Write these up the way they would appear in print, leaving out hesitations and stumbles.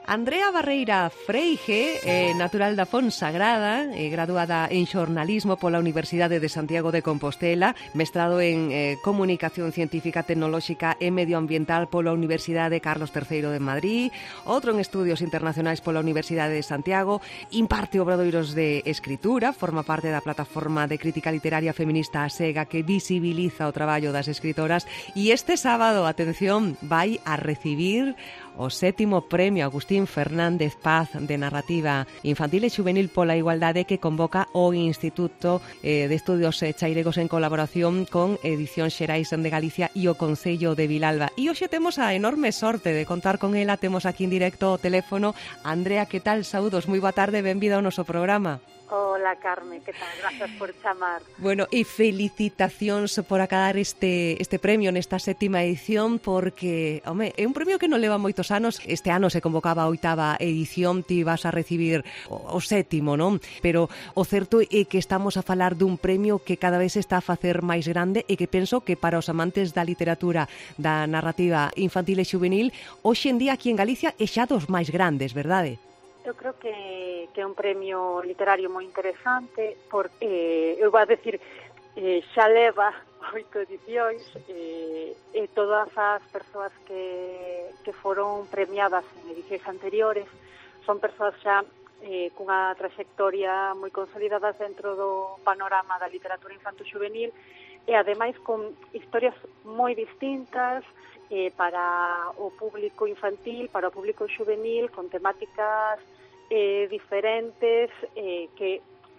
Andrea Barreira Freige, natural da Fonsagrada, graduada en xornalismo pola Universidade de Santiago de Compostela, mestrado en Comunicación Científica, Tecnolóxica e Medioambiental pola Universidade Carlos III de Madrid, outro en Estudios Internacionais pola Universidade de Santiago, imparte obradoiros de escritura, forma parte da plataforma de crítica literaria feminista ASEGA que visibiliza o traballo das escritoras e este sábado, atención, vai a recibir o 7º Premio Agustín Fernández Paz de Narrativa Infantil e Xuvenil pola Igualdade que convoca o Instituto de Estudios Chairegos en colaboración con Edicións Xerais de Galicia e o Concello de Vilalba. E hoxe temos a enorme sorte de contar con ela, temos aquí en directo o teléfono. Andrea, que tal? Saúdos, moi boa tarde, benvida ao noso programa. Hola, Carme, que tal? Gracias por chamar. Bueno, e felicitacións por acabar este premio nesta 7ª edición porque, home, é un premio que non leva moitos anos. Este ano se convocaba a 8ª edición, ti vas a recibir o 7º, non? Pero o certo é que estamos a falar dun premio que cada vez está a facer máis grande e que penso que para os amantes da literatura, da narrativa infantil e xuvenil, hoxe en día aquí en Galicia é xa dos máis grandes, verdade? Eu creo que é un premio literario moi interesante porque, eu vou a decir, xa leva 8 edicións e todas as persoas que foron premiadas en edicións anteriores son persoas xa cunha trayectoria moi consolidadas dentro do panorama da literatura infanto-xuvenil e ademais con historias moi distintas para o público infantil, para o público xuvenil, con temáticas diferentes que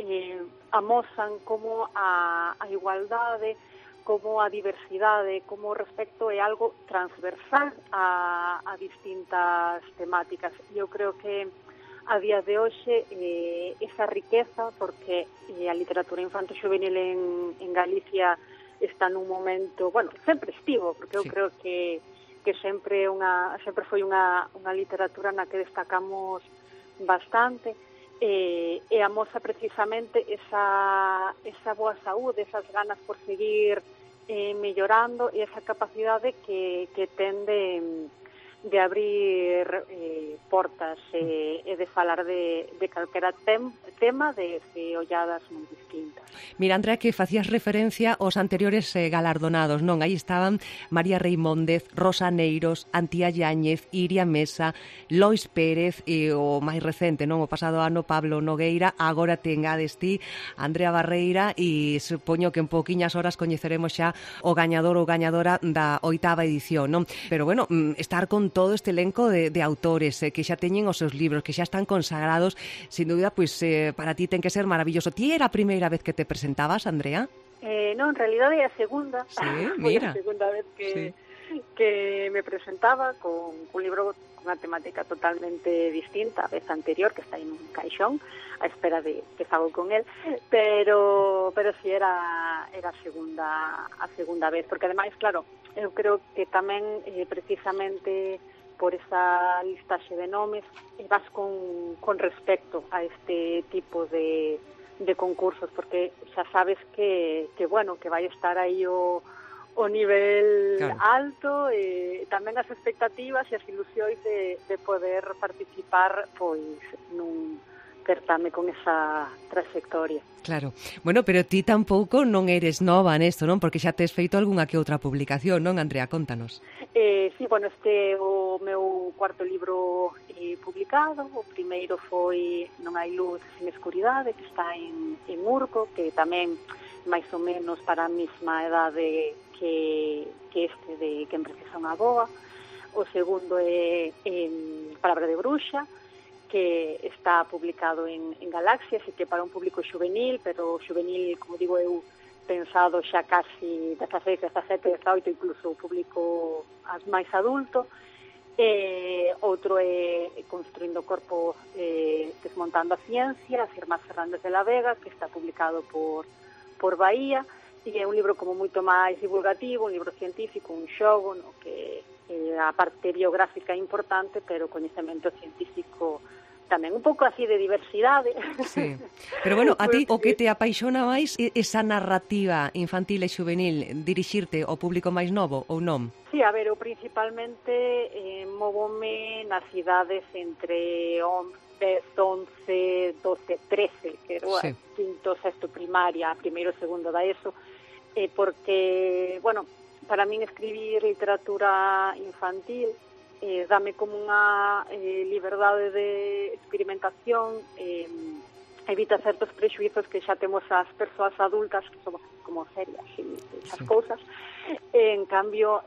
amosan como a igualdade, como a diversidade, como o respecto é algo transversal a distintas temáticas. Eu creo que a día de hoxe esa riqueza, porque a literatura infanto-xuvenil en Galicia está nun momento, bueno, sempre estivo, porque eu creo que sempre foi unha literatura na que destacamos bastante e amosa precisamente esa boa saúde, esas ganas por seguir mellorando e esa capacidade que ten de abrir portas e de falar de calquera tema de olladas moi distintas. Mira, Andrea, que facías referencia aos anteriores galardonados, non? Aí estaban María Reimóndez, Rosa Neiros, Antía Yáñez, Iria Mesa, Lois Pérez e o máis recente, non? O pasado ano Pablo Nogueira, agora tengades ti, Andrea Barreira, e supoño que en pouquiñas horas coñeceremos xa o gañador ou gañadora da 8ª edición, non? Pero bueno, estar con todo este elenco de autores que xa teñen os seus libros, que xa están consagrados, sin dúbida, pois para ti ten que ser maravilloso. Ti era a primeira vez que te presentabas, Andrea? Non, en realidad é a segunda. Sí, mira. Foi a segunda vez que me presentaba con un libro con unha temática totalmente distinta a vez anterior, que está en un caixón a espera de que fago con él, pero si era a segunda vez, porque ademais, claro, eu creo que tamén precisamente por esa listaxe de nomes vas con respecto a este tipo de concursos, porque xa sabes que bueno, que vai estar aí o nivel alto e tamén as expectativas e as ilusións de poder participar pois nun certame con esa trayectoria. Claro. Bueno, pero ti tampouco non eres nova nesto, non? Porque xa tes feito algunha que outra publicación, non, Andrea? Contanos. Sí, bueno, este é o meu cuarto libro publicado. O primeiro foi Non hai luz sin escuridade, que está en Urco, que tamén máis ou menos para a mesma edade que este de Quen precisa unha boa. O segundo é Palabra de bruxa, que está publicado en Galaxia, así que para un público xuvenil, pero xuvenil, como digo eu, pensado xa casi 16, 17, 18, incluso o público máis adulto. Outro é Construindo o corpo, desmontando a ciencia, as irmás Fernández de la Vega, que está publicado por Bahía, e é un libro como moito máis divulgativo, un libro científico, un xogo, no que a parte biográfica é importante, pero o coñecemento científico tamén un pouco así de diversidade. Sí. Pero bueno, a ti o que te apaixona máis é esa narrativa infantil e juvenil, dirixirte ao público máis novo ou non? Sí, a ver, eu principalmente móvome nas idades entre 10, 11, 12, 13, que era Sí. quinto, sexto primaria, primeiro, segundo da ESO, porque, bueno, para min escribir literatura infantil dame como unha liberdade de experimentación, evita certos prexuizos que xa temos as persoas adultas, que somos como serias e esas cousas. En cambio,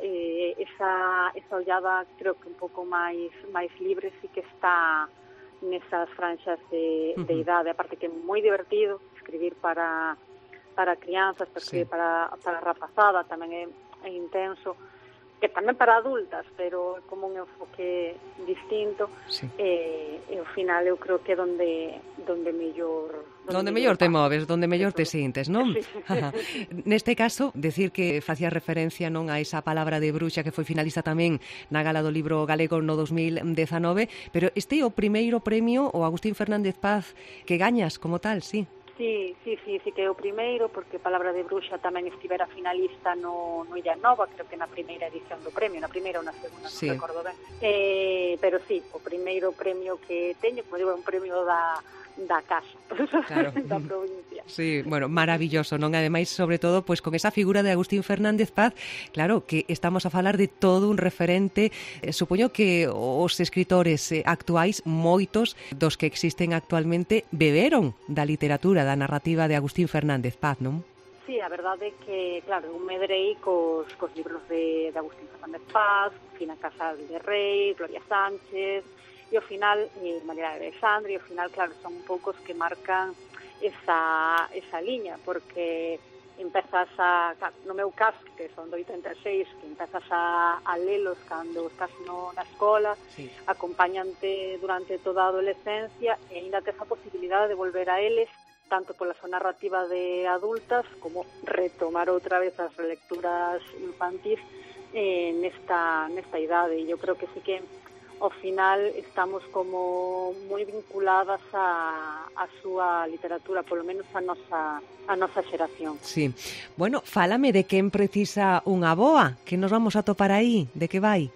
esa ollada creo que un pouco máis libre sí que está nesas franxas de idade, aparte que é moi divertido escribir para crianzas, escribir para rapazada, tamén é intenso, que tamén para adultas, pero é como un enfoque distinto. E ao final eu creo que é donde mellor te moves, donde mellor te sintes, non? Sí. Neste caso, decir que facía referencia non a esa palabra de bruxa que foi finalista tamén na Gala do Libro Galego no 2019, pero este é o primeiro premio o Agustín Fernández Paz que gañas como tal, sí? Sí, que é o primeiro, porque Palabra de Bruxa tamén estivera finalista no Illa Nova, creo que na primeira edición do premio, na primeira ou na segunda, non recordo ben. Pero sí, o primeiro premio que teño, como digo, é un premio da casa, claro. Da provincia. Sí, bueno, maravilloso, non? Ademais, sobre todo, pois con esa figura de Agustín Fernández Paz, claro, que estamos a falar de todo un referente, supoño que os escritores actuais, moitos dos que existen actualmente, beberon da literatura, da narrativa de Agustín Fernández Paz, non? Sí, a verdade é que, claro, eu medrei cos libros de Agustín Fernández Paz, Fina Casal de Rei, Gloria Sánchez, e ao final, María de Alexandre, e ao final, claro, son poucos que marcan esa liña, porque empezas no meu caso, que son do 86, que empezas a lelos cando estás na escola, acompañante durante toda a adolescencia, e ainda tes a posibilidade de volver a eles, tanto pola súa narrativa de adultas, como retomar outra vez as relecturas infantis nesta idade. E eu creo que sí que ao final estamos como moi vinculadas a súa literatura, polo menos a nosa xeración. Sí. Bueno, fálame de quen precisa unha boa, que nos vamos a topar aí, de que vai?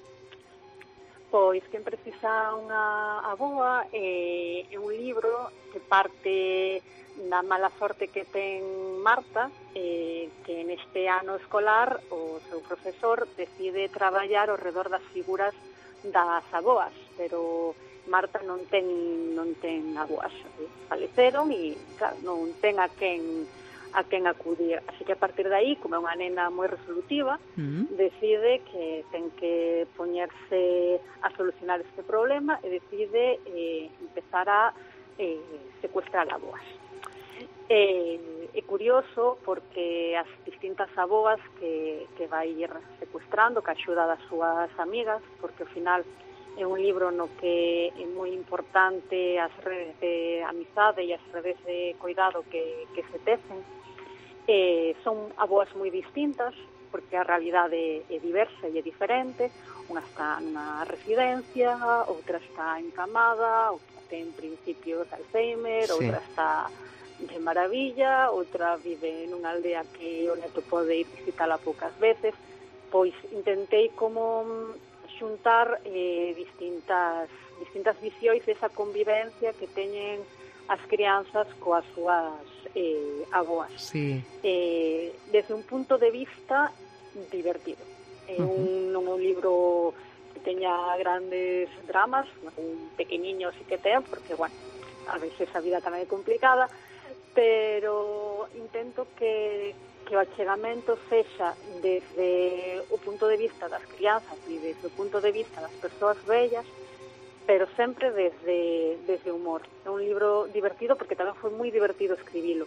Pois quen precisa unha aboa é un libro que parte da mala sorte que ten Marta, que neste ano escolar o seu profesor decide traballar ao redor das figuras das aboas, pero Marta non ten aboas, faleceron e claro, non ten a quen acudir, así que a partir de aí, como é unha nena moi resolutiva, decide que ten que poñerse a solucionar este problema e decide empezar a secuestrar aboas. É curioso porque as distintas aboas que vai ir secuestrando, que axuda das súas amigas, porque ao final é un libro no que é moi importante as redes de amizade e as redes de cuidado que se tecen. Son aboas moi distintas, porque a realidade é diversa e é diferente. Unha está nunha residencia, outra está encamada, outra ten principios de Alzheimer, outra está de maravilla, outra vive nunha aldea que o neto pode ir visitala poucas veces. Pois intentei como xuntar distintas visións desa convivencia que teñen as crianzas coas súas aboas. Desde un punto de vista divertido. Non é un libro que teña grandes dramas, un pequeniño sí que ten, porque, bueno, a veces a vida tamén é complicada, pero intento que o achegamento sexa desde o punto de vista das crianzas e desde o punto de vista das persoas vellas, pero sempre desde o humor. É un libro divertido porque tamén foi moi divertido escribilo.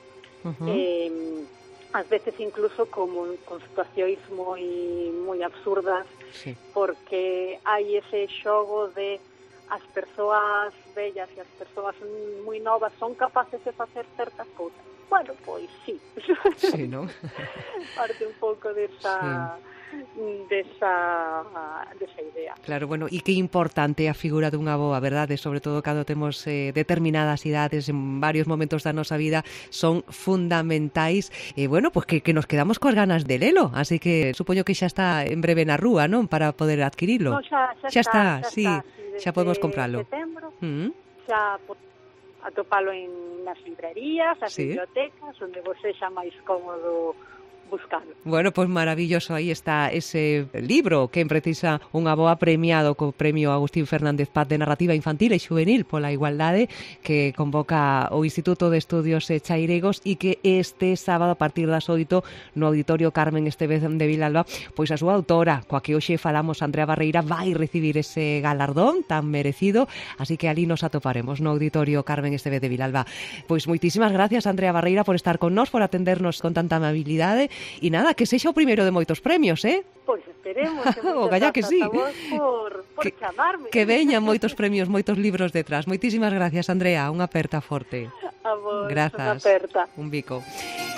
Ás veces incluso como con situacións moi absurdas, porque hai ese xogo de as persoas vellas e as persoas moi novas son capaces de facer certas cousas. Bueno, pois sí. Sí, non? Parte un pouco desa desa idea. Claro, bueno, e que importante a figura dunha avoa, verdade? Sobre todo cando temos determinadas idades en varios momentos da nosa vida, son fundamentais. E, bueno, pues que nos quedamos coas ganas de lelo, así que supoño que xa está en breve na rúa, non? Para poder adquirilo. No, xa está, sí, xa podemos compralo. Setembro, xa atopalo nas librerías, as bibliotecas, onde vos sexa máis cómodo buscalo. Bueno, pues maravilloso, aí está ese libro que precisa unha boa premiado co Premio Agustín Fernández Paz de Narrativa Infantil e Xuvenil pola Igualdade que convoca o Instituto de Estudios Chairegos e que este sábado a partir das 8 no Auditorio Carmen Estevez de Vilalba, pois a súa autora, coa que hoxe falamos, Andrea Barreira, vai recibir ese galardón tan merecido, así que ali nos atoparemos no Auditorio Carmen Estevez de Vilalba. Pois moitísimas gracias, Andrea Barreira, por estar con nós, por atendernos con tanta amabilidade. E nada, que sexa o primeiro de moitos premios, Pois esperemos. O galla que sí. A vos por chamarme. Que veñan moitos premios, moitos libros detrás. Moitísimas gracias, Andrea. Unha aperta forte. A vos, grazas. Unha aperta. Un bico.